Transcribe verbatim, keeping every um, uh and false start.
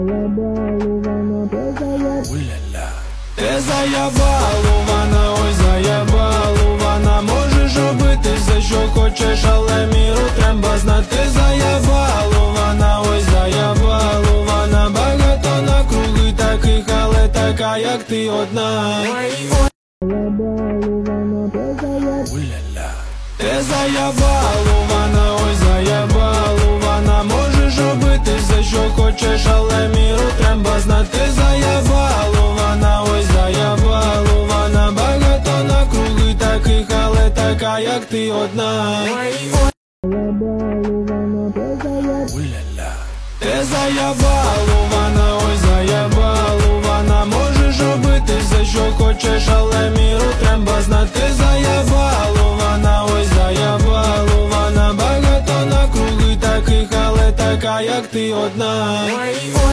Ти заябалувана, ой заябалувана. Можеш робити все, що хочеш, але міру треба знати. Заябалувана, ой заябалувана. Багато накруги таких, але така, як ти одна. Ти заябалувана, ой заябалувана. Можеш робити все, що хочеш, але міру треба знати. Заябалувана, ой заябалувана. Багато накруги таких, але така, як ти одна. Ти заябалувана, ой заябалувана. Можеш робити все, що хочеш, але міру треба знати. Заябалувана, ой заябалувана. Багато накруги таких, але така, як ти одна.